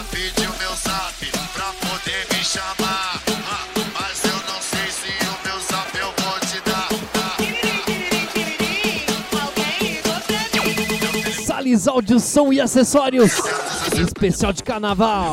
pediu meu zap pra poder me chamar, mas eu não sei se o meu zap eu vou te dar. Salles Áudio, Som e Acessórios, especial de carnaval.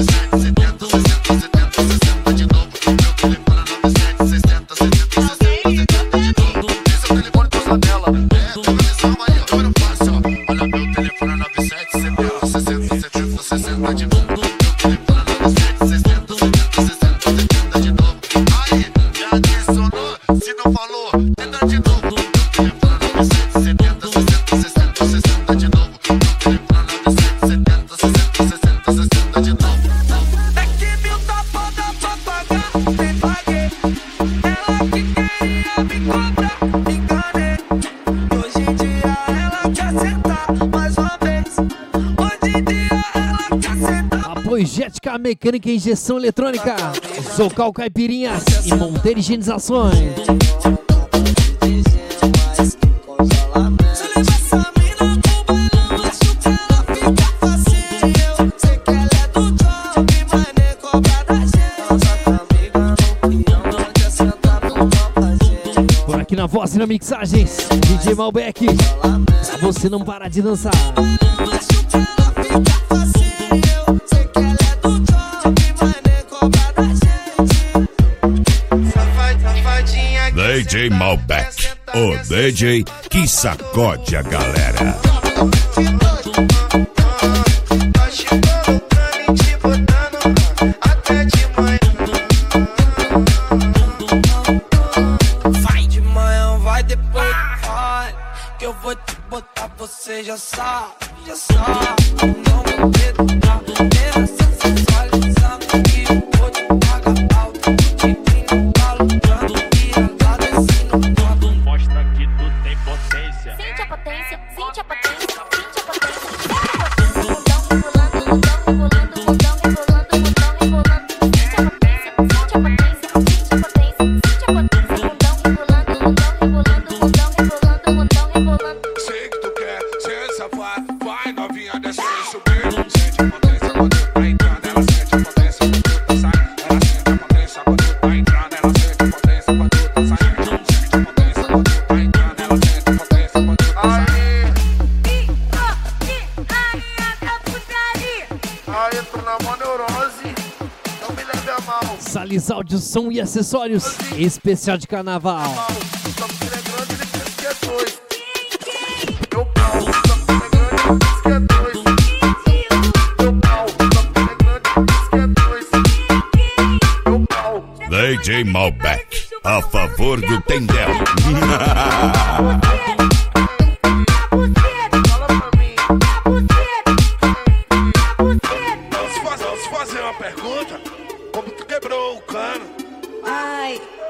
Apogética Mecânica e Injeção Eletrônica, Zocal Caipirinhas e Monteiro Higienizações. Por aqui na voz e na mixagens, DJ Malbec, pra você não parar de dançar. DJ Malbec, o DJ que sacode a galera. Vai de manhã, vai depois, vai, que eu vou te botar, você já sabe, não vou medo, tá? Pena sensualizando que eu vou te pagar alto, te brinco, calujando, vira lá descendo todo. Mostra que tu tem potência. Sente a potência, sente a potência, sente a potência. Sei que tu quer, cê safado, vai novinha descer e subir. Sente a potência quando tu tá entrando, ela sente a potência quando tu tá saindo. Ela sente a potência quando tu tá entrando, ela sente a potência quando tu tá saindo. Sente a potência quando tu tá entrando, ela sente a potência quando tu tá saindo. Aí eu tô na mó neurose, não me leve a mal. Salles Áudio, Som e Acessórios, especial de carnaval. Só porque ele é grande, ele pensa que é dois. Meu pau, só porque ele é grande, ele pensa que é dois. Meu pau, só porque ele é grande, ele pensa que é dois. Meu pau. DJ Malbec, a favor do Tendel. Fala pra mim. Posso fazer uma pergunta? Como tu quebrou o cano? Ai,